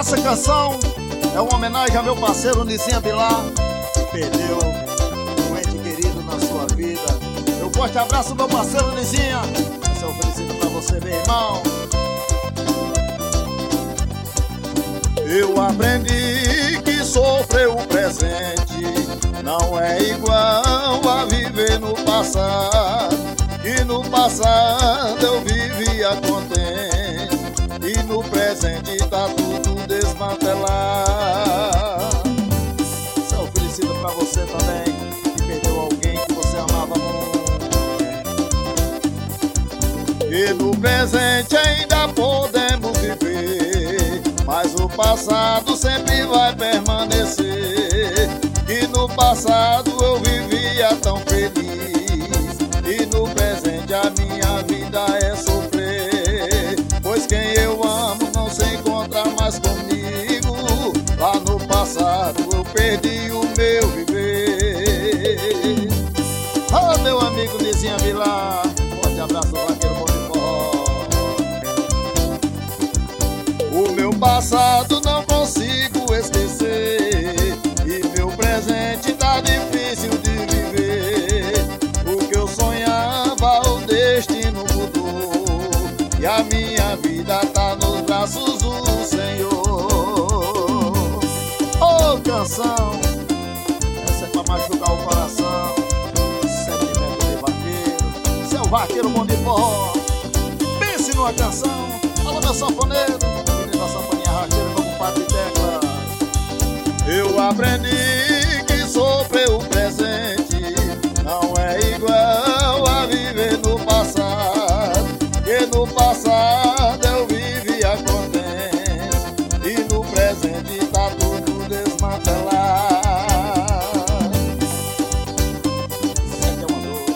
Essa canção é uma homenagem ao meu parceiro Nizinha Bilar, que perdeu um ente querido na sua vida. Eu forte abraço, meu parceiro Nizinha. Esse é oferecido pra você, meu irmão. Eu aprendi que sofrer o presente não é igual a viver no passado. Que no passado eu vivia contente e no presente tá tudo desmantelado. Isso é oferecido pra você também, que perdeu alguém que você amava muito. E no presente ainda podemos viver, mas o passado sempre vai permanecer. E no passado eu vivia tão feliz, e no presente a minha vida é sofrer. Pois quem eu amo não se encontra mais comigo. Lá no passado eu perdi o meu viver. Oh, meu amigo Nizinha Bilar, forte abraço, vaqueiro bom de forró. O meu passado não consigo esquecer, e meu presente tá difícil de viver. O que eu sonhava, o destino mudou, e a minha vida tá nos braços do Senhor. Oh, canção, essa é pra machucar o coração. Sentimento de vaqueiro, seu vaqueiro bom de forró. Pense numa canção. Alô, meu sanfoneiro, menino da sanfoninha raqueira, vamos para de tecla. Eu aprendi que sofrer o presente não é igual a viver no passado. Que no passado eu vivia contente e no presente tá tudo desmantelado. Sente uma dor.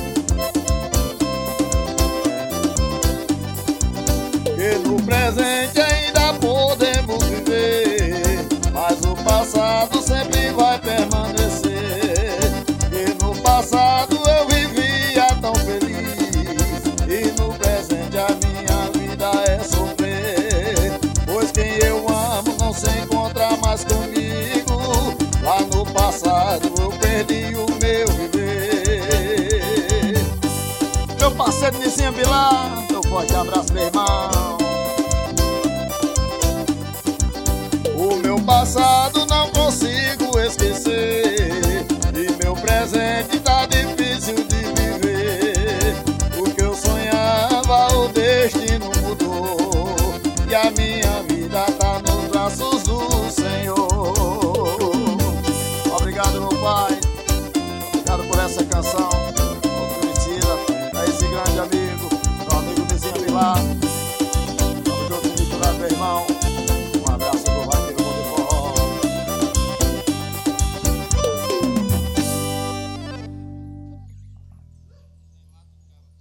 Que no presente ainda podemos viver, mas o passado sempre vai permanecer. E no passado eu vivia tão feliz, e no presente a minha vida é sofrer. Pois quem eu amo não se encontra mais comigo. Lá no passado eu perdi o meu viver. Meu parceiro Nizinha Bilar, meu forte abraço, meu irmão. O meu passado não consigo esquecer, e meu presente tá difícil de viver. O que eu sonhava, o destino mudou, e a minha vida tá nos braços do Senhor. Obrigado, meu pai, obrigado por essa canção oferecida a esse grande amigo, meu amigo Nizinha Bilar.